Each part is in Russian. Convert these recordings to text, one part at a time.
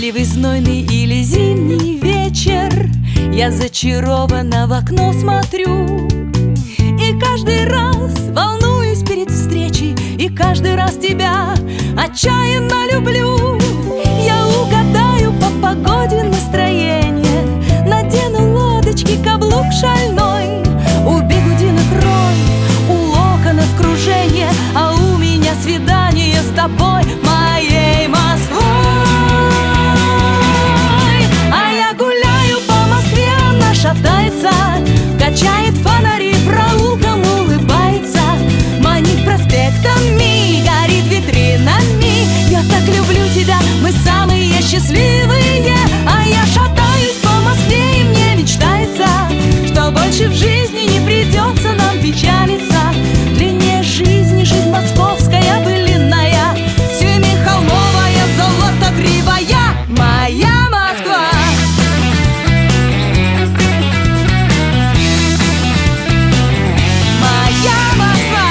Дождливый, знойный или зимний вечер, я зачарованно в окно смотрю. И каждый раз волнуюсь перед встречей, и каждый раз тебя отчаянно люблю. Я угадаю по погоде настроение, надену лодочки, каблук шальной, у бигудинок рой, у локонов кружение, а у меня свидание с тобой, моей Москвой. А я гуляю по Москве, она шатается, качает фонари, проулком улыбается, манит проспектами, горит витринами. Я так люблю тебя, мы самые счастливые. А я шатаюсь по Москве, и мне мечтается, что больше в жизни не придется нам печалиться. Длиннее жизни, жизнь московская былинная, семихолмовая, золотогривая, моя Москва. Моя Москва.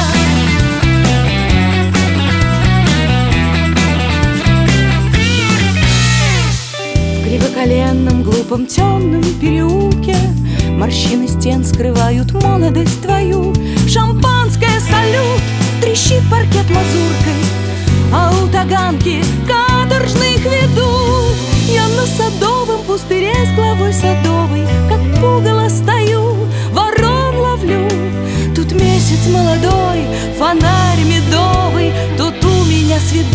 В кривоколенном, глупом, темном переулке морщины стен скрывают молодость твою. Шампанское салют, трещит паркет мазуркой, а у таганки каторжных ведут. Я на Садовом пустыре с главой садовой, как пугало стою, ворон ловлю. Тут месяц молодой, фонарь медовый, тут у меня свидание.